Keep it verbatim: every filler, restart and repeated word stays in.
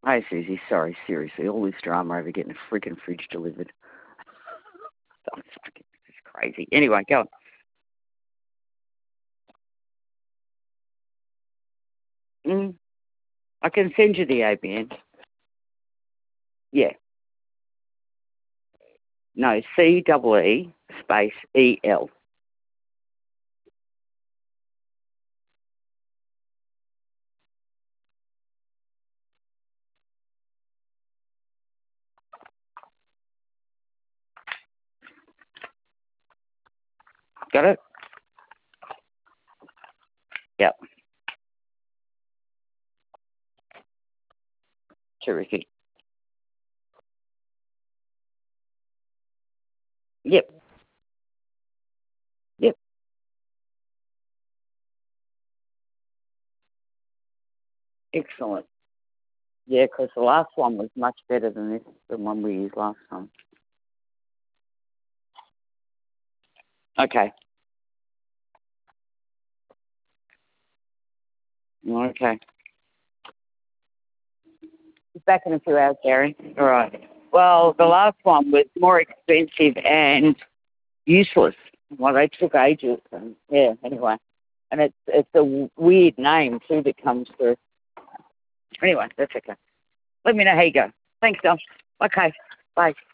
Hey, Susie, sorry, seriously, all this drama over getting a freaking fridge delivered. Oh, it's fucking it's crazy. Anyway, go on. Mm, I can send you the A B N. Yeah. No, C double E space E L. Got it? Yep. Terrific. Yep. Yep. Excellent. Yeah, because the last one was much better than this, the one we used last time. Okay. Okay. It's back in a few hours, Gary. All right. Well, the last one was more expensive and useless. Well, they took ages. And, yeah, anyway. And it's it's a w- weird name, too, that comes through. Anyway, that's okay. Let me know how you go. Thanks, Dom. Okay. Bye.